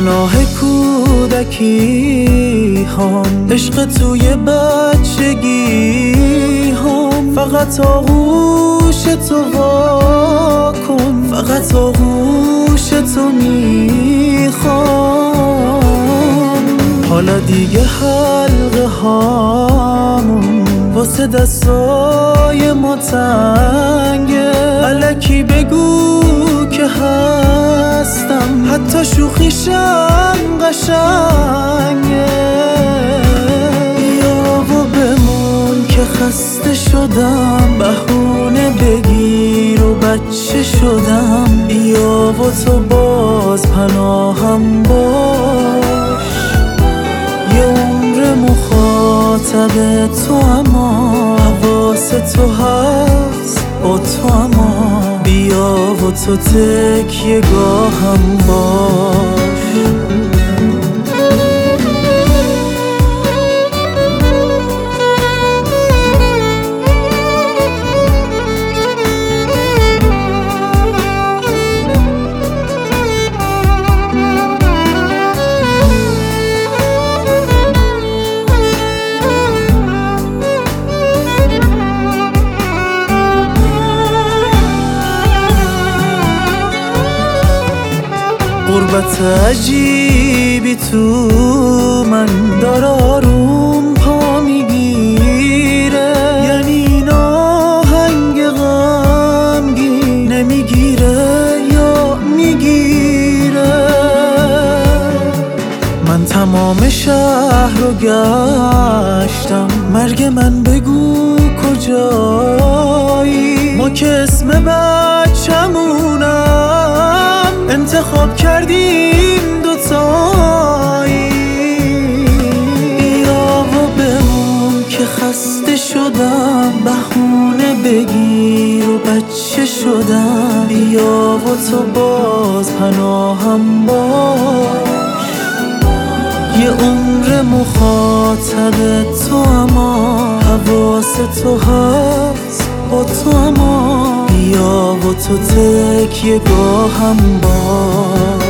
گناه کودکی هم، عشق توی بچگی هم، فقط آغوش تو وا کن، فقط آغوش تو میخوام. حالا دیگه حلقه هامون واسه دستای ما تنگه، الکی بگو که هستم، حتی شوخیشم قشنگه. بیا و بمون که خسته شدم، بهونه بگیر و بچه شدم. بیا و تو باز پناهم باش، یه عمر مخاطب تو اما حواس تو هست با تو اما. بیا و تو تکیه گاهم باش. غربت عجیبی تو من داره آروم پا میگیره، یعنی این آهنگ غمگین نمیگیره یا میگیره. من تمام شهر رو گشتم، مرگ من بگو کجایی؟ ما که اسم بچمونم انتخاب کردیم دوتایی. بیا و بمون که خسته شدم، بهونه بگیر و بچه شدم. بیا و تو باز پناهم باش، یه عمر مخاطب تو اما حواس تو هست با تو اما. بیا و تو تکیه گاهم باش.